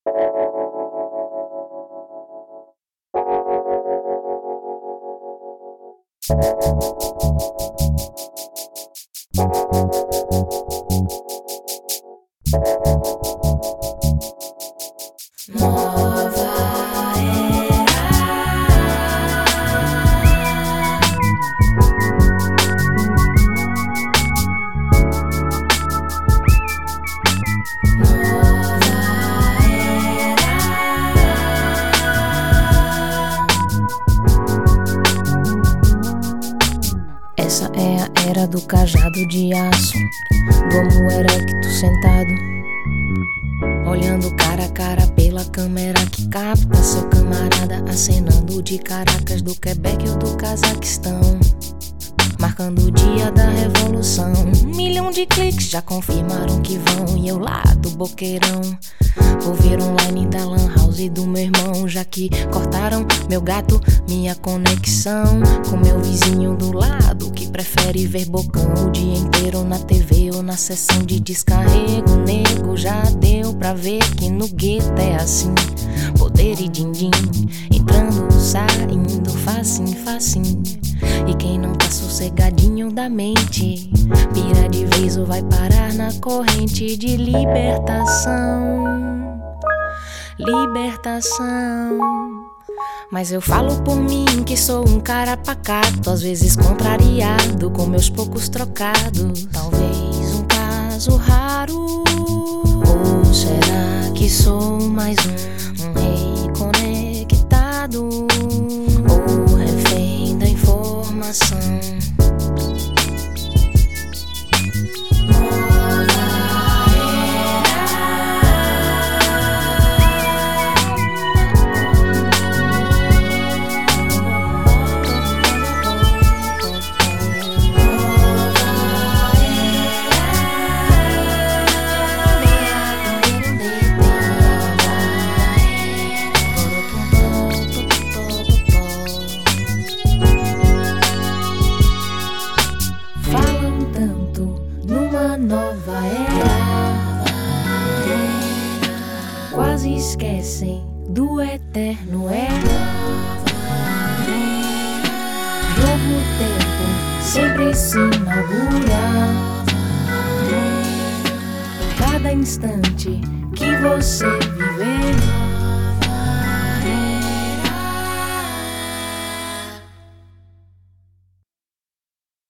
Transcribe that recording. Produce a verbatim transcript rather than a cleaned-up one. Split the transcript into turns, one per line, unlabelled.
Nova Essa é a era do cajado de aço, do homo erecto sentado, olhando cara a cara pela câmera que capta seu camarada acenando de Caracas, do Quebec ou do Cazaquistão, marcando o dia da revolução. Um milhão de cliques já confirmaram que vão, e eu lá do boqueirão vou ver online da lan house do meu irmão, já que cortaram meu gato, minha conexão com meu vizinho do lado, que prefere ver bocão o dia inteiro na T V ou na sessão de descarrego. Nego, já deu pra ver que no gueto é assim, poder e din-din, entrando, saindo, facinho, facinho. E quem não tá sossegadinho da mente pira de vez ou vai parar na corrente de libertação. Libertação. Mas eu falo por mim que sou um cara pacato, às vezes contrariado com meus poucos trocados. Talvez um caso raro, ou será que sou mais um, um rei conectado, ou refém da informação? Nova era, quase esquecem do eterno era. Novo tempo sempre se inaugura, cada instante que você viver.